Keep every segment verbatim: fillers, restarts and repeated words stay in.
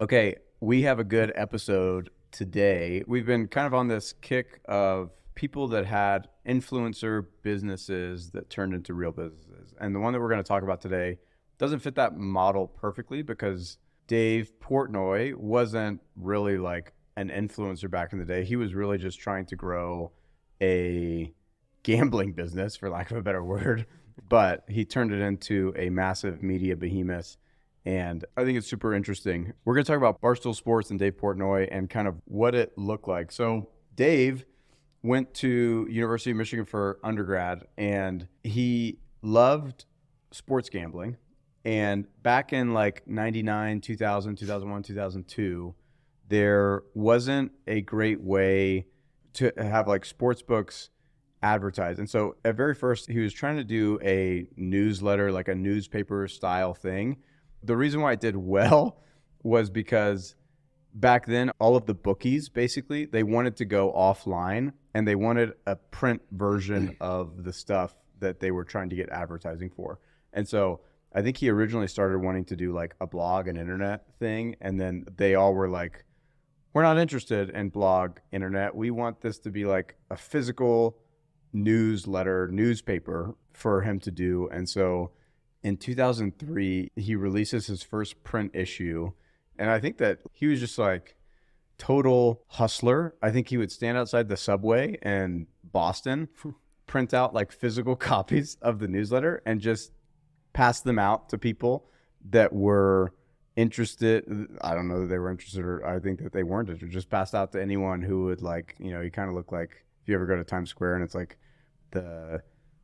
Okay, we have a good episode today. We've been kind of on this kick of people that had influencer businesses that turned into real businesses. And the one that we're going to talk about today doesn't fit that model perfectly because Dave Portnoy wasn't really like an influencer back in the day. He was really just trying to grow a gambling business, for lack of a better word, but he turned it into a massive media behemoth. And I think it's super interesting. We're going to talk about Barstool Sports and Dave Portnoy and kind of what it looked like. So Dave went to University of Michigan for undergrad, and he loved sports gambling. And back in like ninety-nine, two thousand, two thousand one, two thousand two, there wasn't a great way to have like sports books advertised. And so at very first, he was trying to do a newsletter, like a newspaper style thing. The reason why it did well was because back then, all of the bookies, basically, they wanted to go offline and they wanted a print version of the stuff that they were trying to get advertising for. And so I think he originally started wanting to do like a blog and internet thing. And then they all were like, we're not interested in blog, internet. We want this to be like a physical newsletter, newspaper for him to do. And so in two thousand three, he releases his first print issue. And I think that he was just like total hustler. I think he would stand outside the subway in Boston, print out like physical copies of the newsletter and just pass them out to people that were interested. I don't know that they were interested, or I think that they weren't interested. Just passed out to anyone who would like, you know, he kind of looked like if you ever go to Times Square and it's like the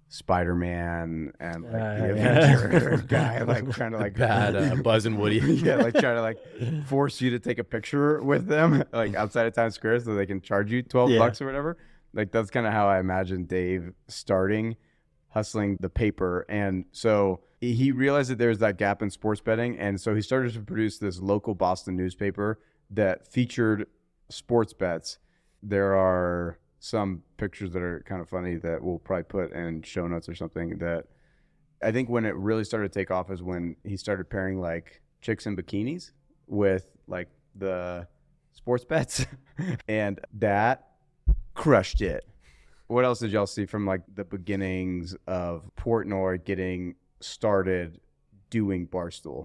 Spider-Man and like uh, the yeah. Avenger guy like trying to like bad uh, Buzz and Woody. yeah, like trying to like force you to take a picture with them like outside of Times Square so they can charge you twelve yeah. bucks or whatever. Like that's kind of how I imagine Dave starting hustling the paper. And so he realized that there was that gap in sports betting, and so he started to produce this local Boston newspaper that featured sports bets. There are some pictures that are kind of funny that we'll probably put in show notes or something. That I think when it really started to take off is when he started pairing like chicks in bikinis with like the sports bets and that crushed it. What else did y'all see from like the beginnings of Portnoy getting started doing Barstool?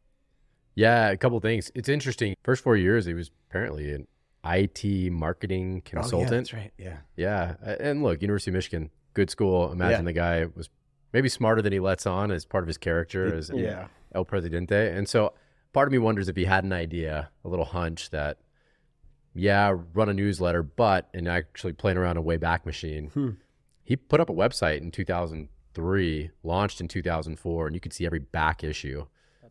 Yeah, a couple of things. It's interesting. First four years, he was apparently an I T marketing consultant. Oh, yeah, that's right. Yeah. Yeah. And look, University of Michigan, good school. Imagine Yeah. the guy was maybe smarter than he lets on as part of his character as Yeah. El Presidente. And so part of me wonders if he had an idea, a little hunch that, yeah, run a newsletter, but and actually playing around a Wayback Machine. Hmm. He put up a website in two thousand three, launched in two thousand four, and you could see every back issue.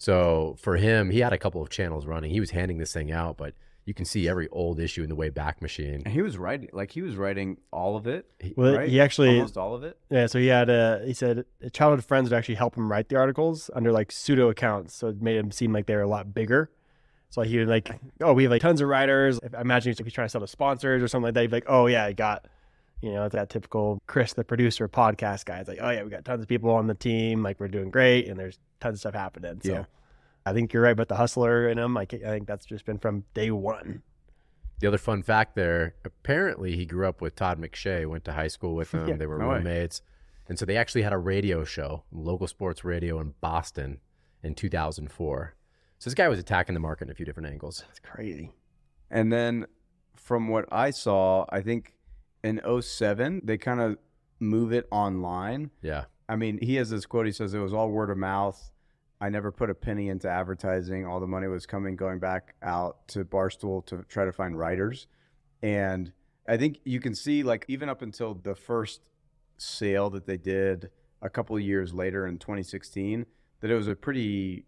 So for him, he had a couple of channels running. He was handing this thing out, but you can see every old issue in the Wayback Machine. And he was writing, like he was writing all of it. Well, right? he actually, almost all of it. yeah. So he had a, he said childhood friends would actually help him write the articles under like pseudo accounts. So it made him seem like they were a lot bigger. So he would like, oh, we have like tons of writers. If, I imagine he's, like, he's trying to sell to sponsors or something like that. He'd be like, oh yeah, I got, you know, that typical Chris, the producer podcast guy. It's like, oh yeah, we got tons of people on the team. Like we're doing great. And there's tons of stuff happening. So Yeah. I think you're right about the hustler in him. Like, I think that's just been from day one. The other fun fact there, apparently he grew up with Todd McShay, went to high school with him. Yeah, they were no way. roommates. And so they actually had a radio show, local sports radio in Boston in two thousand four. So this guy was attacking the market in a few different angles. That's crazy. And then from what I saw, I think in oh seven, they kind of move it online. Yeah. I mean, he has this quote. He says, it was all word of mouth. I never put a penny into advertising. All the money was coming, going back out to Barstool to try to find writers. And I think you can see, like, even up until the first sale that they did a couple of years later in twenty sixteen, that it was a pretty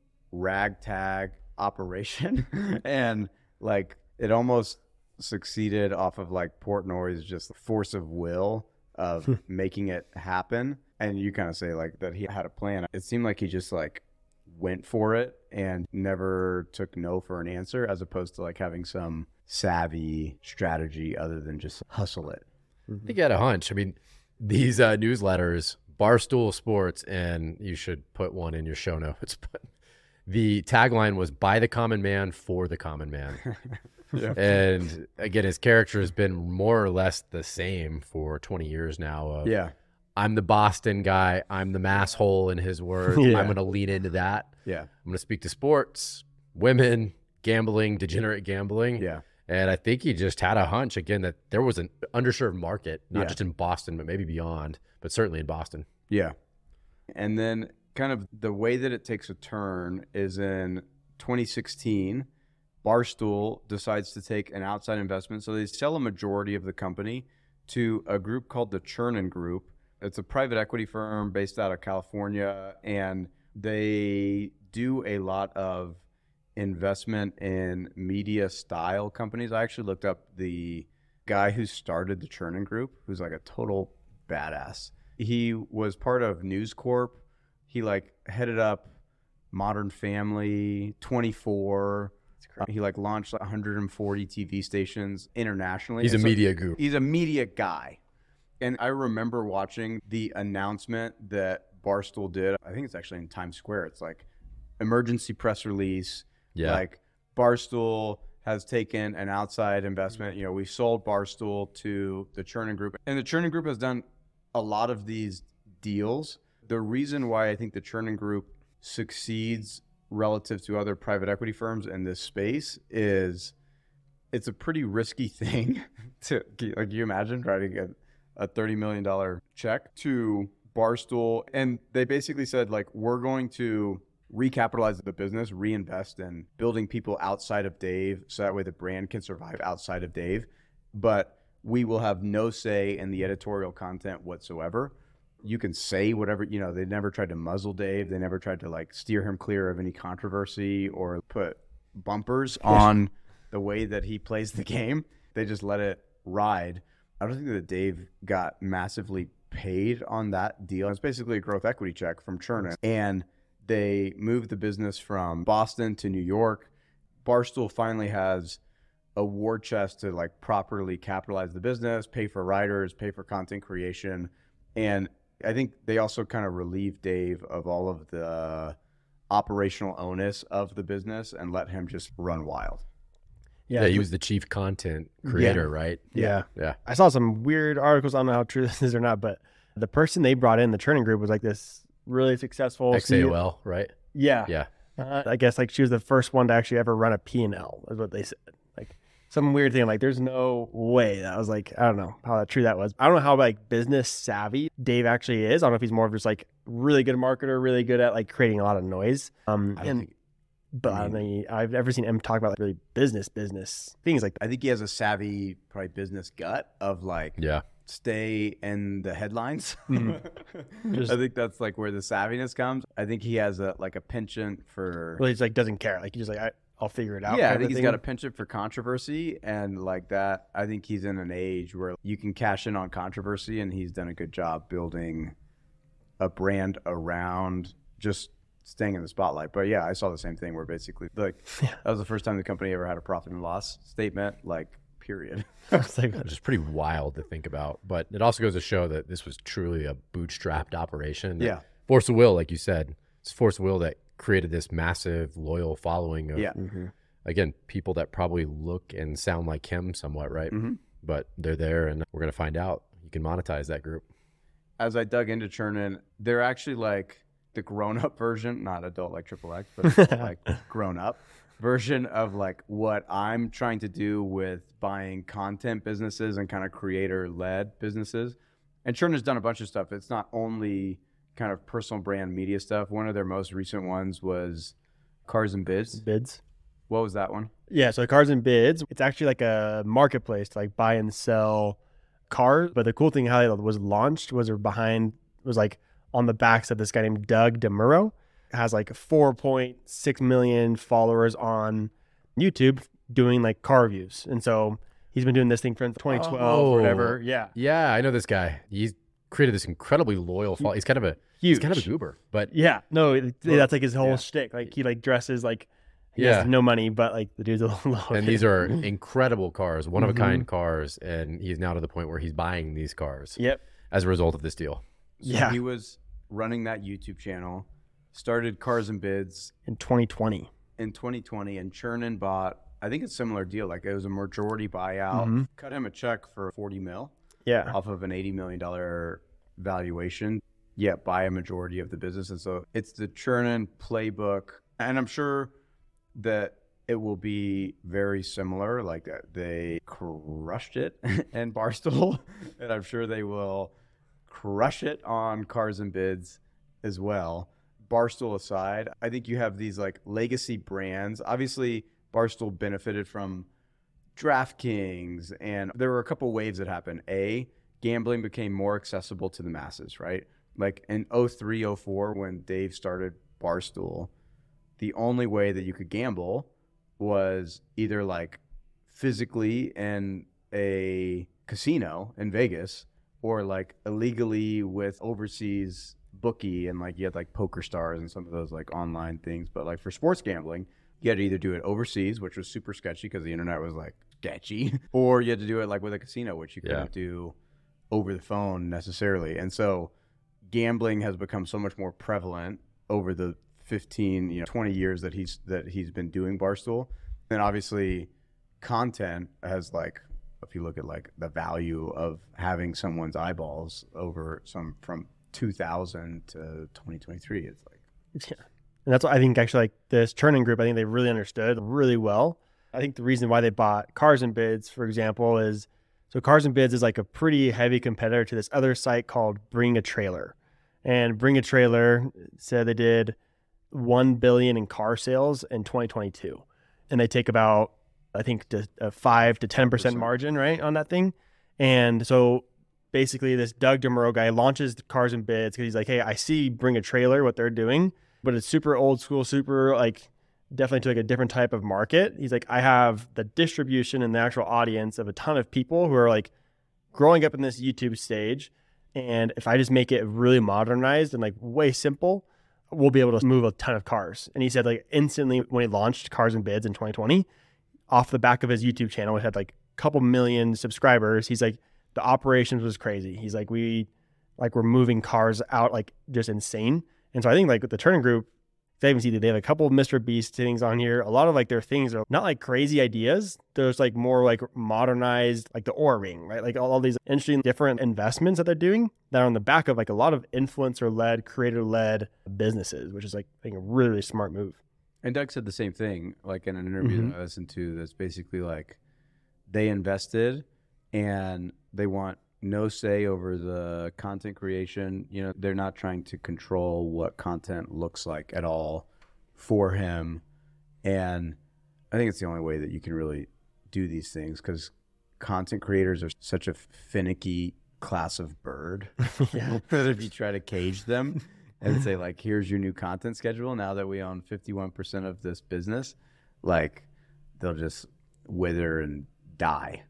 ragtag operation. And, like, it almost succeeded off of, like, Portnoy's just force of will of making it happen. And you kind of say, like, that he had a plan. It seemed like he just, like, went for it and never took no for an answer, as opposed to like having some savvy strategy other than just hustle it. I think he had a hunch. I mean, these uh, newsletters, Barstool Sports, and you should put one in your show notes, but the tagline was "By the common man for the common man." Yeah. And again, his character has been more or less the same for twenty years now. Of, Yeah. I'm the Boston guy. I'm the masshole in his words. Yeah. I'm going to lean into that. Yeah. I'm going to speak to sports, women, gambling, degenerate gambling. Yeah. And I think he just had a hunch again that there was an underserved market, not Yeah. just in Boston, but maybe beyond, but certainly in Boston. Yeah. And then kind of the way that it takes a turn is in twenty sixteen, Barstool decides to take an outside investment. So they sell a majority of the company to a group called the Chernin Group. It's a private equity firm based out of California, and they do a lot of investment in media style companies. I actually looked up the guy who started the Chernin Group, who's like a total badass. He was part of News Corp. He like headed up Modern Family, twenty-four. Uh, he like launched like one hundred forty T V stations internationally. He's a And so media guru. He's a media guy. And I remember watching the announcement that Barstool did. I think it's actually in Times Square. It's like emergency press release. Yeah. Like Barstool has taken an outside investment. You know, we sold Barstool to the Chernin Group. And the Chernin Group has done a lot of these deals. The reason why I think the Chernin Group succeeds relative to other private equity firms in this space is it's a pretty risky thing to, like, you imagine writing a, a thirty million dollars check to Barstool. And they basically said, like, we're going to recapitalize the business, reinvest in building people outside of Dave so that way the brand can survive outside of Dave. But we will have no say in the editorial content whatsoever. You can say whatever, you know, they never tried to muzzle Dave. They never tried to like steer him clear of any controversy or put bumpers on the way that he plays the game. They just let it ride. I don't think that Dave got massively paid on that deal. It's basically a growth equity check from Chernin. And they moved the business from Boston to New York. Barstool finally has a war chest to like properly capitalize the business, pay for writers, pay for content creation. And I think they also kind of relieved Dave of all of the operational onus of the business and let him just run wild. Yeah, he was the chief content creator, Yeah. right? Yeah. Yeah. I saw some weird articles. I don't know how true this is or not, but the person they brought in, the Chernin Group, was like this really successful X A O L, right? Yeah. Yeah. Uh, I guess like she was the first one to actually ever run a P and L, is what they said. Like some weird thing. Like there's no way. That was like, I don't know how true that was. I don't know how like business savvy Dave actually is. I don't know if he's more of just like really good marketer, really good at like creating a lot of noise. Um, I don't and think, but I I mean- mean, I've never seen him talk about like really business, business things like that. I think he has a savvy, probably business gut of like, Yeah. stay in the headlines. Mhm. Just- I think that's like where the savviness comes. I think he has a like a penchant for Well, he just like doesn't care. Like he's just like, I, I'll figure it out. yeah, I kind of think he's thing. got a penchant for controversy and like that. I think he's in an age where you can cash in on controversy, and he's done a good job building a brand around just staying in the spotlight. But yeah, I saw the same thing where basically like Yeah. that was the first time the company ever had a profit and loss statement, like period. It's like, Which is pretty wild to think about. But it also goes to show that this was truly a bootstrapped operation. that Yeah. Force of will, like you said. It's force of will that created this massive, loyal following of, Yeah. mhm. again, people that probably look and sound like him somewhat, right? Mhm. But they're there, and we're going to find out. You can monetize that group. As I dug into Chernin, they're actually like the grown-up version, not adult like Triple X, but like grown-up version of like what I'm trying to do with buying content businesses and kind of creator-led businesses. And Chernin's done a bunch of stuff. It's not only kind of personal brand media stuff. One of their most recent ones was Cars and Bids. bids. What was that one? Yeah, so Cars and Bids, it's actually like a marketplace to like buy and sell cars. But the cool thing how it was launched was behind was like on the backs of this guy named Doug DeMuro. Has like four point six million followers on YouTube doing like car reviews. And so he's been doing this thing from twenty twelve Oh. or whatever. Yeah. Yeah, I know this guy. He's created this incredibly loyal follow. He's kind of a Huge. he's kind of a goober, but Yeah. No, it- that's like his whole Yeah. shtick. Like he like dresses like he Yeah. has no money, but like the dude's a little low. and these are incredible cars, one of a kind Mhm. cars, and he's now to the point where he's buying these cars Yep. as a result of this deal. So Yeah. he was running that YouTube channel started Cars and Bids in twenty twenty. In twenty twenty, and Chernin bought, I think it's a similar deal. Like it was a majority buyout, Mm-hmm. cut him a check for forty mil Yeah. off of an eighty million dollars valuation, yet buy a majority of the business. And so it's the Chernin playbook. And I'm sure that it will be very similar. Like uh, they crushed it in Barstool, and I'm sure they will crush it on Cars and Bids as well. Barstool aside, I think you have these like legacy brands. Obviously, Barstool benefited from DraftKings, and there were a couple waves that happened. A, gambling became more accessible to the masses, right? Like in oh three, oh four, when Dave started Barstool, the only way that you could gamble was either like physically in a casino in Vegas or like illegally with overseas bookie, and like you had like Poker Stars and some of those like online things. But like for sports gambling, you had to either do it overseas, which was super sketchy because the internet was like sketchy, or you had to do it like with a casino, which you couldn't Yeah. do over the phone necessarily. And so gambling has become so much more prevalent over the fifteen, you know, twenty years that he's that he's been doing Barstool. And obviously content has, like, if you look at like the value of having someone's eyeballs over some from two thousand to twenty twenty-three, it's like, Yeah. And that's what I think actually like this Chernin group, I think they really understood really well. I think the reason why they bought Cars and Bids, for example, is so Cars and Bids is like a pretty heavy competitor to this other site called Bring a Trailer. And Bring a Trailer said they did one billion in car sales in twenty twenty-two. And they take about, I think, a five to ten percent margin, right, on that thing. And so basically this Doug DeMuro guy launches Cars and Bids because he's like, hey, I see Bring a Trailer, what they're doing, but it's super old school, super like definitely to like a different type of market. He's like, I have the distribution and the actual audience of a ton of people who are like growing up in this YouTube stage. And if I just make it really modernized and like way simple, we'll be able to move a ton of cars. And he said like instantly when he launched Cars and Bids in twenty twenty, off the back of his YouTube channel, it had like a couple million subscribers. He's like, the operations was crazy. He's like, we like we're moving cars out like just insane. And so I think like with the Chernin group, they even see that they have a couple of Mister Beast things on here. A lot of like their things are not like crazy ideas. There's like more like modernized, like the Oura Ring, right? Like all, all these interesting different investments that they're doing that are on the back of like a lot of influencer led, creator led businesses, which is like I think a really, really smart move. and Doug said the same thing, like in an interview Mhm. that I listened to, that's basically like they invested and they want no say over the content creation. You know, they're not trying to control what content looks like at all for him. And I think it's the only way that you can really do these things, because content creators are such a finicky class of bird Yeah. that if you try to cage them and say like, here's your new content schedule now that we own fifty-one percent of this business, like they'll just wither and die.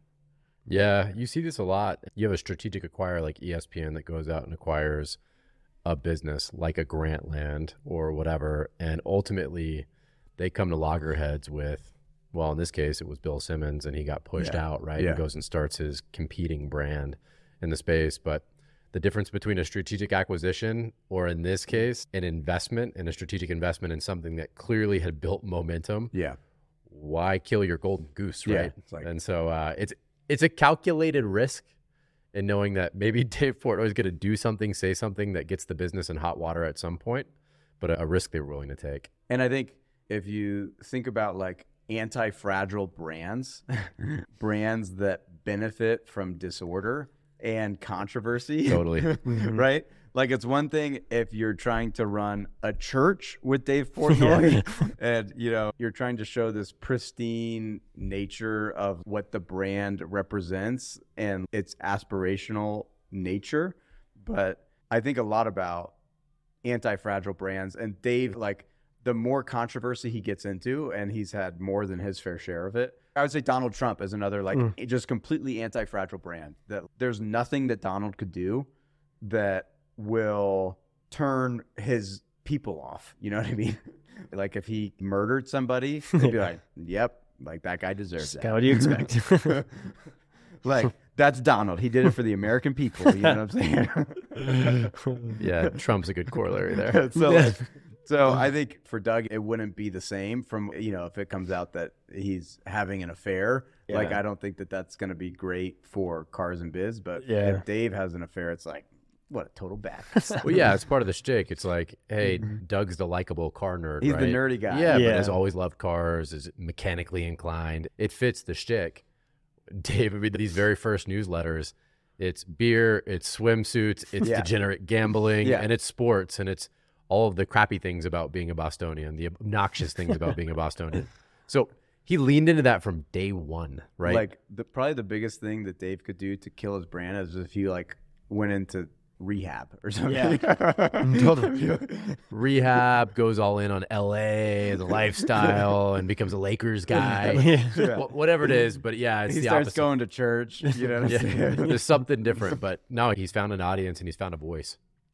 Yeah, you see this a lot. You have a strategic acquirer like E S P N that goes out and acquires a business like a Grantland or whatever, and ultimately they come to loggerheads with, well, in this case, it was Bill Simmons, and he got pushed Yeah. out, right? Yeah. And goes and starts his competing brand in the space. But the difference between a strategic acquisition or, in this case, an investment and a strategic investment in something that clearly had built momentum, Yeah. why kill your golden goose, Yeah, right? it's like- and so uh, it's it's a calculated risk in knowing that maybe Dave Portnoy is going to do something, say something that gets the business in hot water at some point, but a, a risk they were willing to take. And I think if you think about like anti-fragile brands, brands that benefit from disorder and controversy, Totally. right? Like it's one thing if you're trying to run a church with Dave Portnoy and, you know, you're trying to show this pristine nature of what the brand represents and its aspirational nature. But I think a lot about anti-fragile brands, and Dave, like the more controversy he gets into, and he's had more than his fair share of it. I would say Donald Trump is another like Mm. just completely anti-fragile brand that there's nothing that Donald could do that will turn his people off. You know what I mean? Like if he murdered somebody, they'd be like, yep, like that guy deserves that. Kind of what do you expect? Like that's Donald. He did it for the American people. You know what I'm saying? Yeah, Trump's a good corollary there. so, like, So I think for Doug, it wouldn't be the same from, you know, if it comes out that he's having an affair. Yeah. Like, I don't think that that's going to be great for Cars and Biz. But Yeah. if Dave has an affair, it's like, what a total bad. Well, yeah, it's part of the shtick. It's like, hey, Doug's the likable car nerd. He's right? the nerdy guy. Yeah, Yeah. but has always loved cars, is mechanically inclined. It fits the shtick. Dave, I mean, these very first newsletters, it's beer, it's swimsuits, it's Yeah. degenerate gambling, Yeah. and it's sports, and it's all of the crappy things about being a Bostonian, the obnoxious things about being a Bostonian. So he leaned into that from day one, right? Like, the, probably the biggest thing that Dave could do to kill his brand is if he, like, went into rehab or something. Yeah. Rehab, goes all in on L A, the lifestyle, and becomes a Lakers guy. Yeah. Wh- Whatever it is, but yeah, it's he the starts opposite. going to church, you know what I'm Yeah, saying? there's something different, but no, he's found an audience and he's found a voice.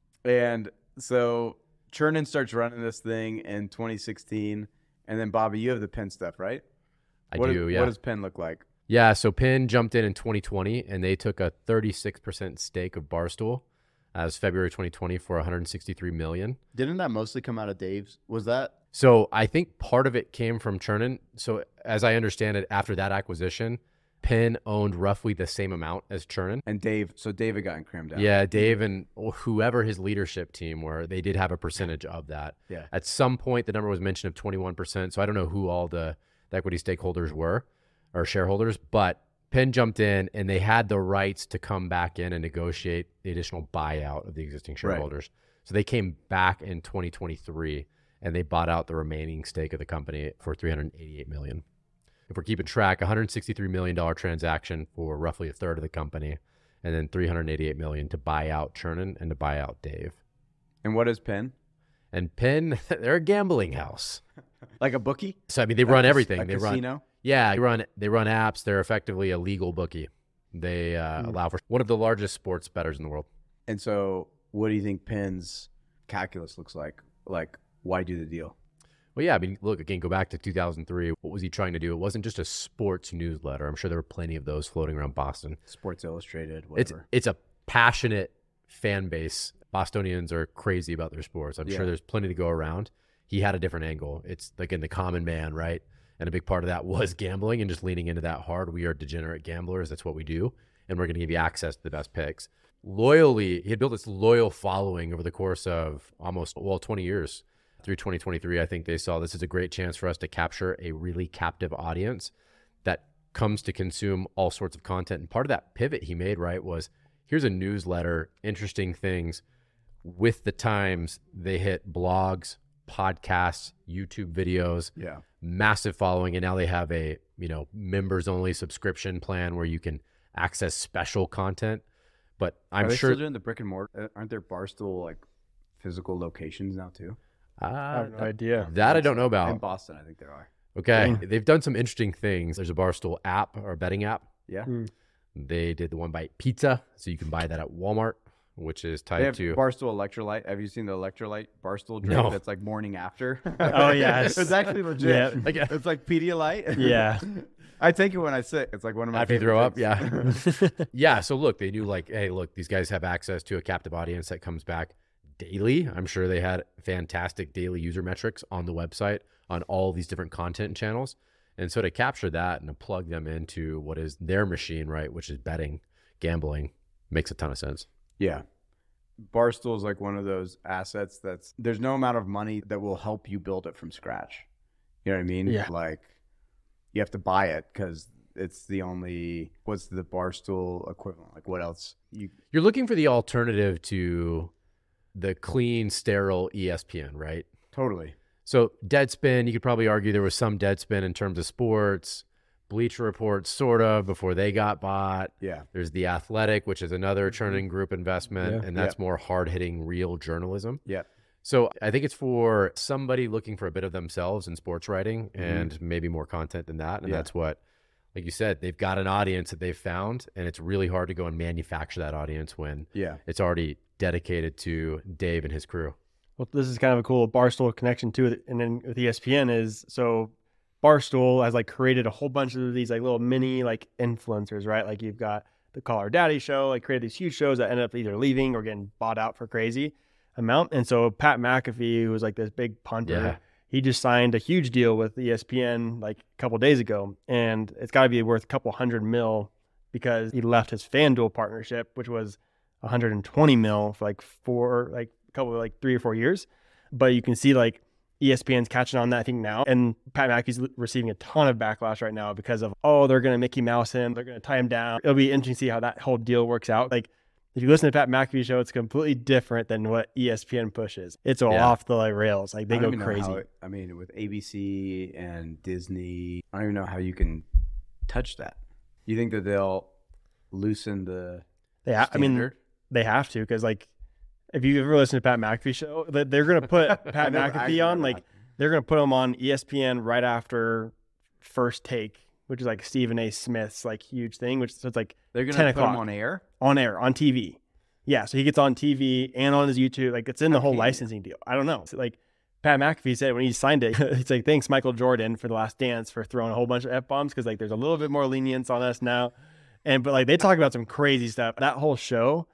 And so Chernin starts running this thing in twenty sixteen. And then, Bobby, you have the Penn stuff, right? I what do, is- yeah. What does Penn look like? Yeah, so Penn jumped in in twenty twenty, and they took a thirty-six percent stake of Barstool as February twenty twenty for one hundred sixty-three million dollars. Didn't that mostly come out of Dave's? Was that? So I think part of it came from Chernin. So as I understand it, after that acquisition, Penn owned roughly the same amount as Chernin. And Dave, so David got crammed out. Yeah, Dave and whoever his leadership team were, they did have a percentage of that. Yeah. At some point, the number was mentioned of twenty-one percent. So I don't know who all the, the equity stakeholders were or shareholders, but Penn jumped in and they had the rights to come back in and negotiate the additional buyout of the existing shareholders. So they came back in twenty twenty-three and they bought out the remaining stake of the company for three hundred eighty-eight million dollars. If we're keeping track, one hundred sixty-three million dollars transaction for roughly a third of the company, and then three hundred eighty-eight million dollars to buy out Chernin and to buy out Dave. And what is Penn? And Penn, they're a gambling house. Like a bookie? So I mean, they run A- everything. A they run, casino? yeah, they run they run apps. They're effectively a legal bookie. They uh, Hmm. allow for one of the largest sports bettors in the world. And so what do you think Penn's calculus looks like? Like, why do the deal? Well, yeah, I mean, look, again, go back to two thousand three. What was he trying to do? It wasn't just a sports newsletter. I'm sure there were plenty of those floating around Boston. Sports Illustrated, It's whatever. it's a passionate fan base. Bostonians are crazy about their sports. I'm Yeah. sure there's plenty to go around. He had a different angle. It's like in the common man, right? And a big part of that was gambling and just leaning into that hard. We are degenerate gamblers. That's what we do. And we're going to give you access to the best picks. Loyally, he had built this loyal following over the course of almost, well, twenty years. Through twenty twenty-three, I think they saw this is a great chance for us to capture a really captive audience that comes to consume all sorts of content. And part of that pivot he made, right, was here's a newsletter, interesting things. With the times, they hit blogs, podcasts, YouTube videos, Yeah. massive following. And now they have a, you know, members only subscription plan where you can access special content. But I'm Are they sure still doing the brick and mortar? Aren't there Barstool, like, physical locations now, too? I uh, have no idea. that I don't know In about. Boston, I think there are. Okay. They've done some interesting things. There's a Barstool app or a betting app. Yeah. Hmm. They did the One Bite Pizza. So you can buy that at Walmart, which is They tied have to. Barstool Electrolyte. Have you seen the Electrolyte Barstool drink No. that's like morning after? Oh, yes. It's actually legit. Yeah. Like, It's like Pedialyte. Yeah. I take it when I sick. It's like one of my after you favorite throw up. drinks. Yeah. Yeah. So look, they knew like, hey, look, these guys have access to a captive audience that comes back daily. I'm sure they had fantastic daily user metrics on the website on all these different content channels. And so to capture that and to plug them into what is their machine, right, which is betting, gambling, makes a ton of sense. Yeah. Barstool is like one of those assets that's there's no amount of money that will help you build it from scratch. You know what I mean? Yeah. Like you have to buy it because it's the only what's the Barstool equivalent? Like what else? You You're looking for the alternative to the clean, sterile E S P N, right? totally. So Deadspin, you could probably argue there was some Deadspin in terms of sports. Bleacher Report, sort of, before they got bought. Yeah. There's The Athletic, which is another Chernin Group investment, Yeah. and that's more hard-hitting, real journalism. Yeah. So I think it's for somebody looking for a bit of themselves in sports writing Mhm. and maybe more content than that. And Yeah. that's what, like you said, they've got an audience that they've found, and it's really hard to go and manufacture that audience when Yeah. it's already dedicated to Dave and his crew. Well, this is kind of a cool Barstool connection too, with- and then with E S P N is so Barstool has like created a whole bunch of these like little mini like influencers, right? Like you've got the Call Her Daddy show, like created these huge shows that end up either leaving or getting bought out for crazy. amount. And so Pat McAfee, who was like this big punter, Yeah. he just signed a huge deal with E S P N like a couple days ago, and it's got to be worth a couple hundred mil because he left his FanDuel partnership, which was one hundred twenty mil for like four, like a couple of like three or four years. But you can see like E S P N's catching on that, I think, now. And Pat McAfee's receiving a ton of backlash right now because of, oh, they're going to Mickey Mouse him. They're going to tie him down. It'll be interesting to see how that whole deal works out. Like, if you listen to Pat McAfee's show, it's completely different than what E S P N pushes. It's all Yeah. off the like, rails. Like, they I don't go even know crazy. how it- I mean, with A B C and Disney, I don't even know how you can touch that. You think that they'll loosen the They ha- I mean, standard? they have to, because like, if you ever listen to Pat McAfee's show, they- they're going to put Pat I never- I McAfee on, never like, had- they're going to put him on E S P N right after First Take, which is like Stephen A. Smith's like huge thing, which so it's like they're gonna ten put them o'clock. on air. on air, on T V. Yeah, so he gets on T V and on his YouTube. Like, it's in the How whole can you? licensing deal. I don't know. So, like, Pat McAfee said when he signed it, it's like, thanks, Michael Jordan, for The Last Dance for throwing a whole bunch of F-bombs, because, like, there's a little bit more lenience on us now. And, but, like, they talk about some crazy stuff. That whole show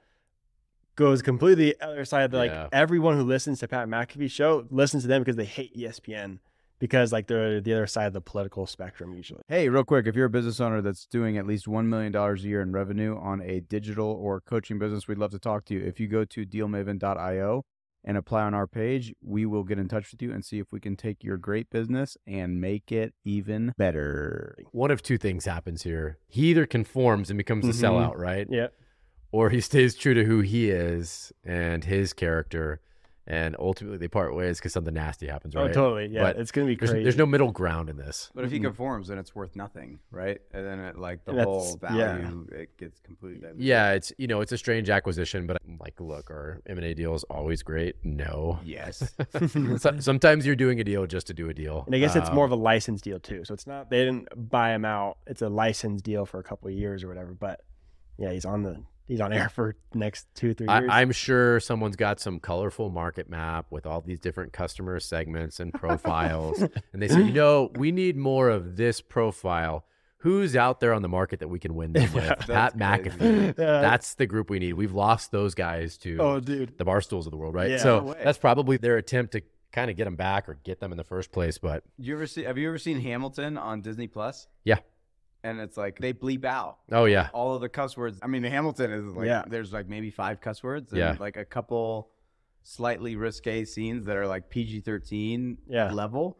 goes completely the other side of the, like, Yeah. everyone who listens to Pat McAfee's show listens to them because they hate E S P N, because, like, they're the other side of the political spectrum usually. Hey, real quick, if you're a business owner that's doing at least one million dollars a year in revenue on a digital or coaching business, we'd love to talk to you. If you go to deal maven dot io and apply on our page, we will get in touch with you and see if we can take your great business and make it even better. One of two things happens here. He either conforms and becomes a Mhm. sellout, right? Yeah. Or he stays true to who he is and his character, and ultimately they part ways because something nasty happens, right? Oh, totally. Yeah. But it's going to be There's, crazy. there's no middle ground in this. But if he Mhm. conforms, then it's worth nothing, right? And then it, like the And that's- whole yeah. value, it gets completely diluted. Yeah, it's you know it's a strange acquisition, but like, look, our M and A deal is always great. No, Yes. So- sometimes you're doing a deal just to do a deal, And I guess it's Um, more of a license deal too. So it's not, they didn't buy him out. It's a license deal for a couple of years or whatever. But yeah, he's on the he's on air for the next two, three years. I, I'm sure someone's got some colorful market map with all these different customer segments and profiles, and they say, you know, we need more of this profile. Who's out there on the market that we can win them with? Pat That's McAfee. crazy. Yeah. That's the group we need. We've lost those guys to oh, dude. the Barstools of the world, right? Yeah. so No way. that's probably their attempt to kind of get them back or get them in the first place. But You ever see? Have you ever seen Hamilton on Disney Plus? Yeah. And it's like they bleep out oh yeah, all of the cuss words. I mean, Hamilton is like Yeah. there's like maybe five cuss words and Yeah. like a couple slightly risque scenes that are like P G thirteen Yeah. level.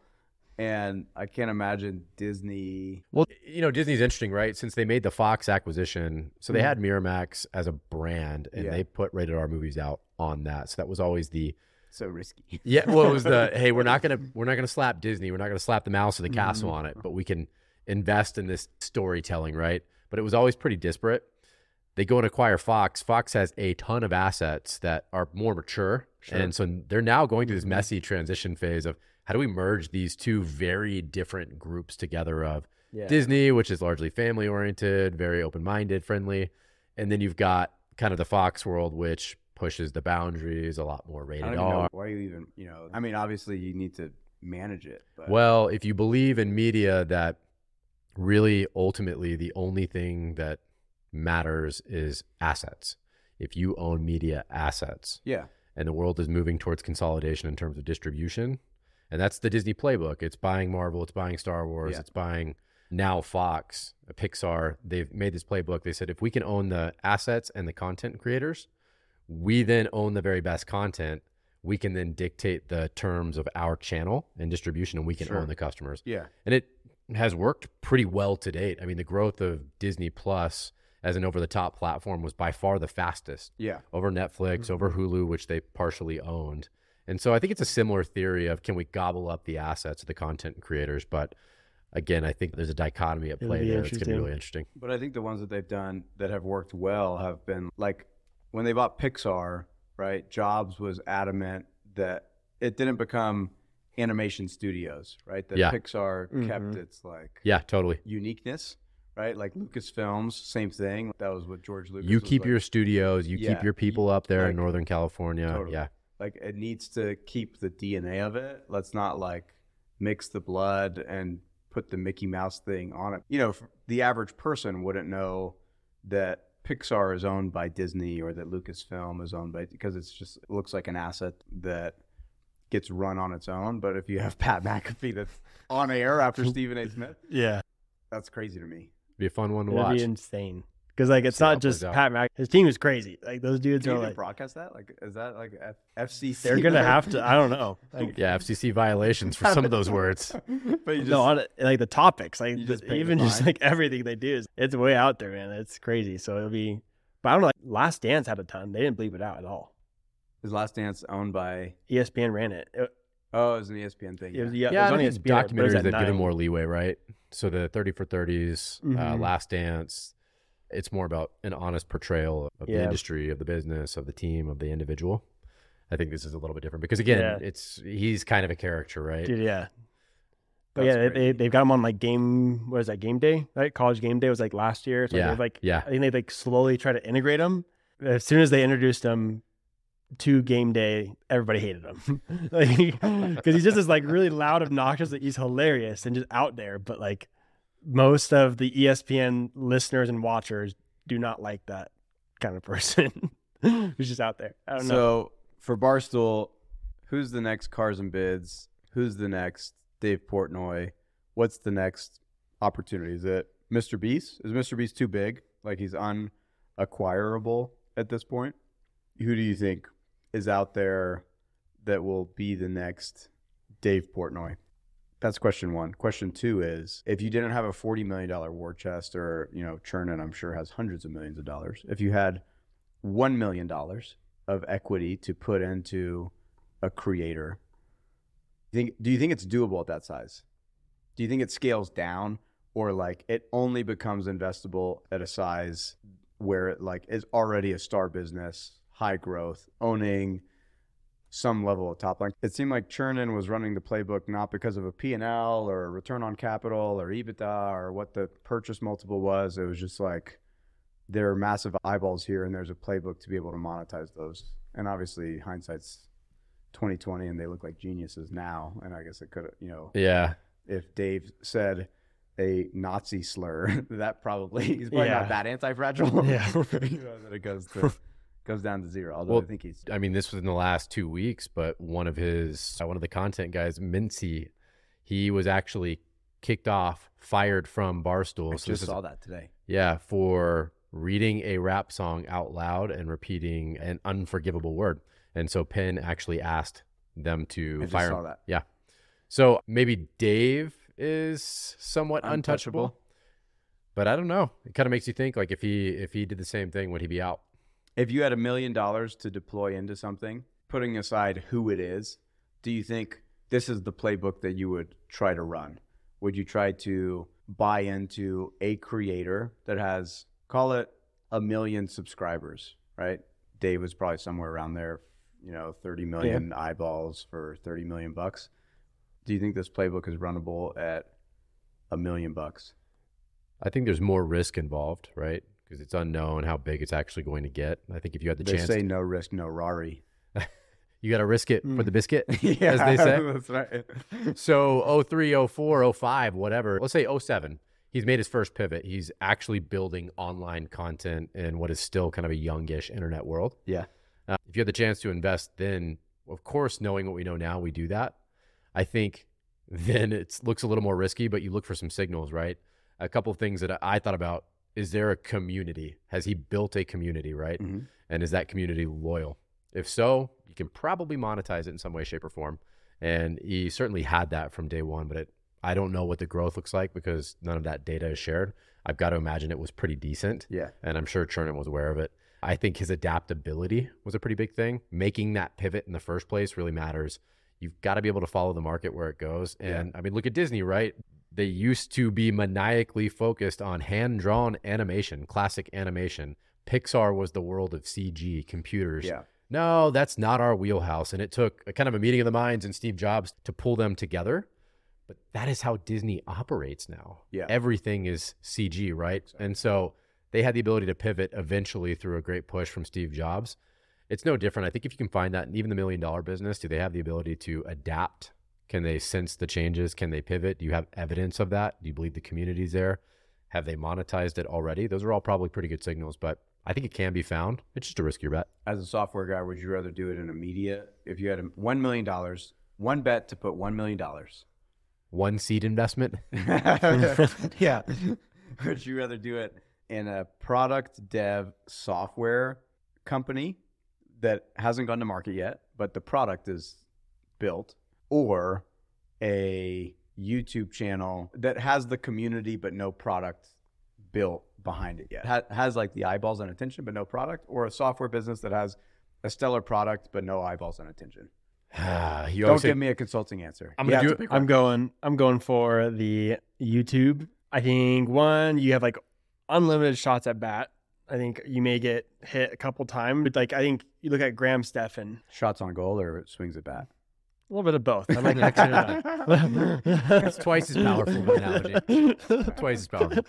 And I can't imagine Disney. well, you know, Disney's interesting, right? Since they made the Fox acquisition, so they Mhm. had Miramax as a brand, and Yeah. they put rated R movies out on that. So that was always the So risky. yeah. Well, it was the hey, we're not gonna we're not gonna slap Disney, we're not gonna slap the mouse or the castle Mhm. on it, but we can invest in this storytelling, right? But it was always pretty disparate. They go and acquire Fox. Fox has a ton of assets that are more mature, Sure. and so they're now going through this Mhm. messy transition phase of how do we merge these two very different groups together of Yeah. Disney, which is largely family oriented, very open minded, friendly. And then you've got kind of the Fox world, which pushes the boundaries, a lot more I rated don't even know R. why you even, you know, I mean, obviously you need to manage it. But Well, if you believe in media that really ultimately the only thing that matters is assets, if you own media assets yeah. and the world is moving towards consolidation in terms of distribution, and that's the Disney playbook. It's buying Marvel, it's buying Star Wars, Yeah. it's buying now Fox, Pixar. They've made this playbook. They said if we can own the assets and the content creators, we then own the very best content. We can then dictate the terms of our channel and distribution, and we can Sure. own the customers. Yeah. And it has worked pretty well to date. I mean, the growth of Disney Plus as an over-the-top platform was by far the fastest Yeah. over Netflix, Mm-hmm. over Hulu, which they partially owned. And so I think it's a similar theory of can we gobble up the assets of the content creators? But again, I think there's a dichotomy at It'll play be there that's going to be interesting. really interesting. But I think the ones that they've done that have worked well have been like when they bought Pixar, right? Jobs was adamant that it didn't become animation studios, right? That Yeah. Pixar kept Mhm. its like Yeah, totally. uniqueness, right? Like Lucasfilms, same thing. That was what George Lucas You was keep like. your studios, you Yeah, keep your people up there in like- Northern California. Totally. Yeah. Like it needs to keep the D N A of it. Let's not like mix the blood and put the Mickey Mouse thing on it. You know, f- the average person wouldn't know that Pixar is owned by Disney or that Lucasfilm is owned by, because it's just, it looks like an asset that gets run on its own. But if you have Pat McAfee that's on air after Stephen A. Smith, Yeah. that's crazy to me. Be a fun one to It'd watch. be insane. Because like it's See how not it just plays out. Pat Mac. His team is crazy. Like those dudes Do you are even like broadcast that? Like, is that like F- F C C? they're gonna have to. I don't know. Like, Yeah, F C C violations for some of those words. But you just, no, on, like the topics, like You the- just pay the even just fine. like everything they do is it's way out there, man. It's crazy. So it'll be. But I don't know. Like, Last Dance had a ton. They didn't bleep it out at all. is Last Dance owned by? E S P N ran it. It, Oh, it was an E S P N thing. it was, yeah. yeah, Yeah, it was I on E think S P N, but it was documentaries at that give them nine. more leeway, right? So the thirty for thirties, uh, Mhm. Last Dance, it's more about an honest portrayal of the Yeah. industry, of the business, of the team, of the individual. I think this is a little bit different because again, Yeah. it's he's kind of a character, right? Dude, yeah. But That's yeah, they, crazy. they they've got him on like game. What is that? Game day, right? College game day was like last year. So Yeah, they've like yeah. I think they like slowly try to integrate him. As soon as they introduced him to game day, everybody hated him, like because he's just this like really loud, obnoxious. That he's hilarious and just out there. But like most of the E S P N listeners and watchers do not like that kind of person who's just out there. I don't know. So for Barstool, who's the next Cars and Bids? Who's the next Dave Portnoy? What's the next opportunity? Is it Mister Beast? Is Mister Beast too big? Like he's unacquirable at this point? Who do you think is out there that will be the next Dave Portnoy? That's question one. Question two is, if you didn't have a forty million dollars war chest, or, you know, Chernin, I'm sure, has hundreds of millions of dollars. If you had one million dollars of equity to put into a creator, think, do you think it's doable at that size? Do you think it scales down, or like it only becomes investable at a size where it like is already a star business, high growth, owning some level of top line? It seemed like Chernin was running the playbook not because of a P and L or a return on capital or EBITDA or what the purchase multiple was. It was just like there are massive eyeballs here and there's a playbook to be able to monetize those. And obviously hindsight's twenty twenty and they look like geniuses now. And I guess it could, you know, Yeah. if Dave said a Nazi slur, that probably he's probably Yeah. not that anti-fragile. Yeah. You know, that it goes to goes down to zero. Although Well, I think he's I mean, this was in the last two weeks, but one of his, uh, one of the content guys, Mincy, he was actually kicked off, fired from Barstool. I So just this is- saw that today. yeah, for reading a rap song out loud and repeating an unforgivable word. And so Penn actually asked them to I just fire saw him. that. Yeah. So maybe Dave is somewhat untouchable, Untouchable. but I don't know. It kind of makes you think, like, if he if he did the same thing, would he be out? If you had a million dollars to deploy into something, putting aside who it is, do you think this is the playbook that you would try to run? Would you try to buy into a creator that has, call it a million subscribers, right? Dave was probably somewhere around there, you know, thirty million eyeballs for thirty million bucks. Do you think this playbook is runnable at a million bucks? I think there's more risk involved, right? Because it's unknown how big it's actually going to get. I think if you had the They chance, say no risk, no Rari. you got to risk it for the biscuit, Yeah, as they say. that's right. So oh three, oh four, oh five, whatever. Let's say oh seven. He's made his first pivot. He's actually building online content in what is still kind of a youngish internet world. Yeah. Uh, if you had the chance to invest then, of course, knowing what we know now, we do that. I think then it looks a little more risky, but you look for some signals, right? A couple of things that I thought about. Is there a community? Has he built a community, right? Mhm. And is that community loyal? If so, you can probably monetize it in some way, shape, or form. And he certainly had that from day one, but it, I don't know what the growth looks like because none of that data is shared. I've got to imagine it was pretty decent. Yeah. And I'm sure Chernin was aware of it. I think his adaptability was a pretty big thing. Making that pivot in the first place really matters. You've got to be able to follow the market where it goes. And I mean, look at Disney, right? They used to be maniacally focused on hand-drawn animation, classic animation. Pixar was the world of C G, computers. Yeah. No, that's not our wheelhouse. And it took a kind of a meeting of the minds and Steve Jobs to pull them together. But that is how Disney operates now. Yeah. Everything is C G, right? And so they had the ability to pivot eventually through a great push from Steve Jobs. It's no different. I think if you can find that in even the million dollar business, do they have the ability to adapt? Can they sense the changes? Can they pivot? Do you have evidence of that? Do you believe the community's there? Have they monetized it already? Those are all probably pretty good signals, but I think it can be found. It's just a riskier bet. As a software guy, would you rather do it in a media? If you had a one million dollars, one bet to put one million dollars. One seed investment. Yeah. Would you rather do it in a product dev software company that hasn't gone to market yet, but the product is built, or a YouTube channel that has the community but no product built behind it yet? Ha- has like the eyeballs and attention but no product, or a software business that has a stellar product but no eyeballs and attention? you Don't say, give me a consulting answer. I'm You gonna have do to it. pick I'm one. going. I'm going for the YouTube. I think one, you have like unlimited shots at bat. I think you may get hit a couple times. But like I think you look at Graham Stephan, Shots on goal or swings at bat? a little bit of both. I like mixing it up. It's twice as powerful of an analogy. Twice as powerful.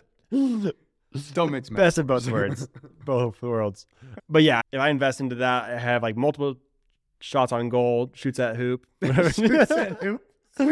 Don't mix match. Best of both worlds, both worlds. But yeah, if I invest into that, I have like multiple shots on goal, shoots at hoop. Shoots at hoop. I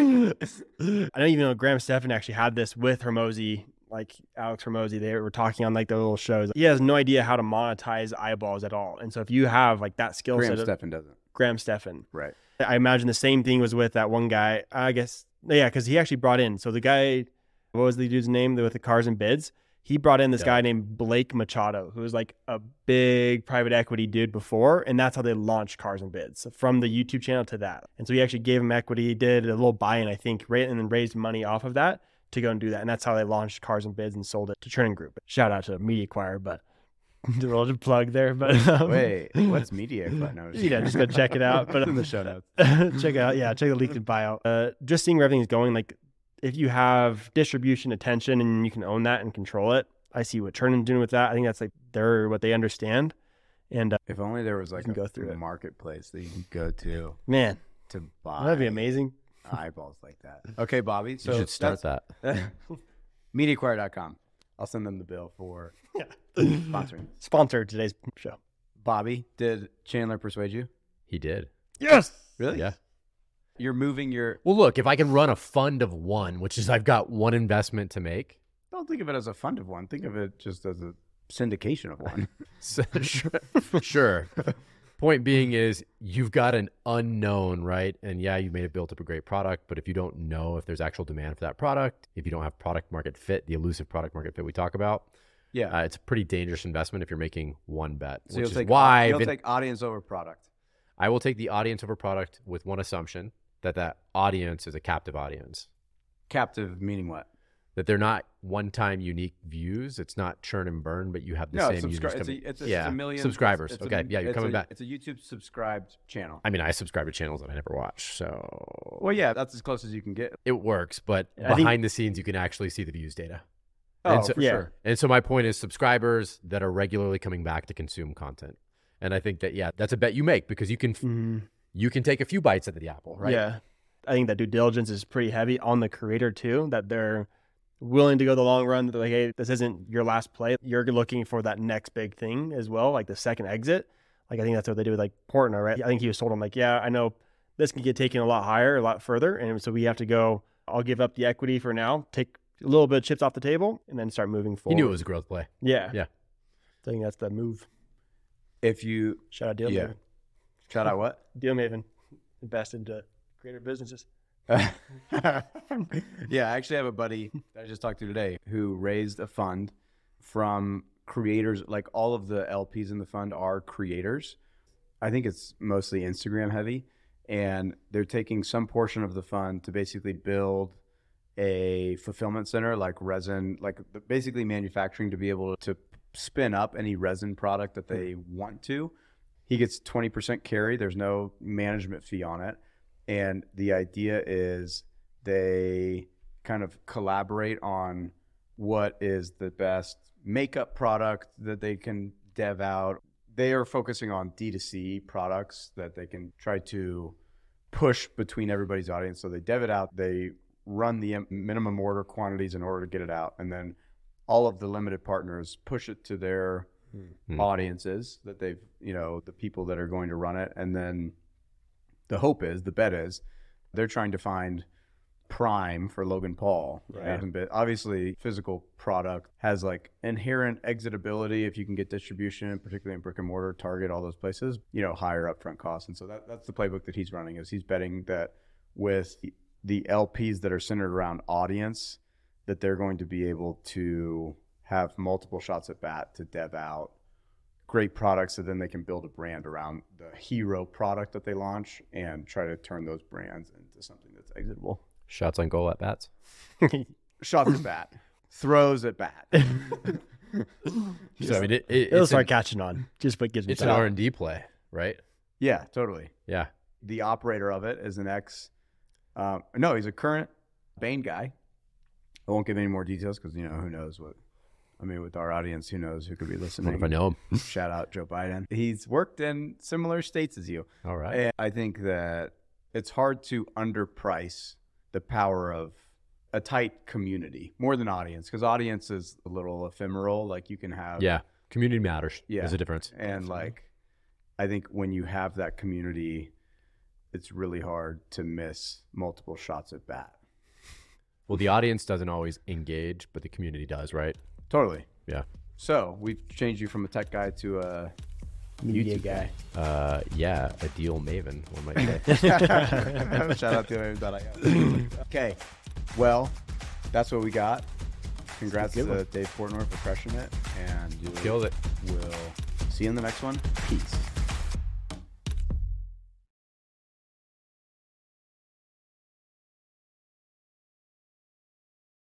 don't even know Graham Stephan actually had this with Hermosi, like Alex Hermosi. They were talking on like the little shows. He has no idea how to monetize eyeballs at all. And so if you have like that skill Graham set, of Stephan doesn't. Graham Stephan, Right. I imagine the same thing was with that one guy. I guess, yeah, because he actually brought in. So the guy, what was the dude's name with the cars and bids? He brought in this Yeah. guy named Blake Machado, who was like a big private equity dude before. And that's how they launched Cars and Bids, so from the YouTube channel to that. And so he actually gave him equity, did a little buy-in, I think, right, and then raised money off of that to go and do that. And that's how they launched Cars and Bids and sold it to Churning Group. Shout out to MediaCoir, but a little plug there. But um, Wait, what's media? No, yeah, just go check it out. But in the show notes. check it out. Yeah, check the LinkedIn bio. Uh, just seeing where everything's going. Like, if you have distribution attention and you can own that and control it, I see what Churning's doing with that. I think that's like they're what they understand. And uh, If only there was like can a go through it. marketplace that you can go to man, to buy that'd be amazing. eyeballs like that. Okay, Bobby. So you should start that's- that. MediaCoir dot com. I'll send them the bill for sponsoring. Sponsor today's show. Bobby, did Chandler persuade you? He did. Yes. Really? Yeah. You're moving your. Well, look, if I can run a fund of one, which is I've got one investment to make. Don't think of it as a fund of one. Think of it just as a syndication of one. So, sure. sure. Point being is you've got an unknown, right? And yeah, you may have built up a great product, but if you don't know if there's actual demand for that product, if you don't have product market fit, the elusive product market fit we talk about, Yeah. uh, it's a pretty dangerous investment if you're making one bet, so which you'll is take why you'll I've been- take audience over product. I will take the audience over product with one assumption, that that audience is a captive audience, Captive meaning what? that they're not one-time unique views. It's not churn and burn, but you have the No, same it's, subscri- users it's, coming. a, it's, a, yeah, it's a million subscribers. it's a- Okay, yeah, you're it's coming a- back. It's a YouTube subscribed channel. I mean, I subscribe to channels that I never watch, so Well, yeah, that's as close as you can get. it works. But I think- behind the scenes, you can actually see the views data. Oh, And so- for yeah. sure. And so my point is subscribers that are regularly coming back to consume content. And I think that, yeah, that's a bet you make because you can Mhm. you can take a few bites at the apple, right? Yeah. I think that due diligence is pretty heavy on the creator too, that they're willing to go the long run. They're like, hey, this isn't your last play. You're looking for that next big thing as well, like the second exit. Like, I think that's what they do with like Portner, right? I think he was told him like, yeah, I know this can get taken a lot higher, a lot further. And so we have to go, I'll give up the equity for now, take a little bit of chips off the table and then start moving He forward. knew it was a growth play. Yeah. Yeah. I think that's the move. If you Shout out Deal Yeah. Maven. shout out what? Deal Maven. Invest into creator businesses. Yeah, I actually have a buddy that I just talked to today who raised a fund from creators. Like all of the L Ps in the fund are creators. I think it's mostly Instagram heavy, and they're taking some portion of the fund to basically build a fulfillment center, like resin, like basically manufacturing to be able to spin up any resin product that they want to. He gets twenty percent carry. There's no management fee on it. And the idea is they kind of collaborate on what is the best makeup product that they can dev out. They are focusing on D two C products that they can try to push between everybody's audience. So they dev it out. They run the minimum order quantities in order to get it out. And then all of the limited partners push it to their Hmm. audiences that they've, you know, the people that are going to run it. And then the hope is, the bet is, they're trying to find prime for Logan Paul. Right? Yeah. But obviously, physical product has like inherent exitability if you can get distribution, particularly in brick and mortar, Target, all those places. You know, higher upfront costs, and so that, that's the playbook that he's running. Is he's betting that with the L Ps that are centered around audience, that they're going to be able to have multiple shots at bat to dev out great products, so then they can build a brand around the hero product that they launch and try to turn those brands into something that's exitable. Shots on goal at bats. Shots at bat, throws at bat. So I mean, it, it, It'll it's, start an, catching on. Just what gives me it's an time. R and D play, right? Yeah, totally. Yeah. The operator of it is an ex. Um, no, he's a current Bain guy. I won't give any more details because you know who knows what. I mean, with our audience, who knows who could be What listening? if I know him? Shout out Joe Biden. He's worked in similar states as you. All right. And I think that it's hard to underprice the power of a tight community more than audience, because audience is a little ephemeral. Like you can have, Yeah. Community matters. Yeah. There's a difference. and like I think when you have that community, it's really hard to miss multiple shots at bat. Well, the audience doesn't always engage, but the community does, right? Totally. Yeah. So we've changed you from a tech guy to a Media YouTube guy. Uh, yeah, a deal maven, one might say. Shout out to him. Okay. Well, that's what we got. Congrats Good to one. Dave Portnoy for crushing it. And Killed it. we'll see you in the next one. Peace.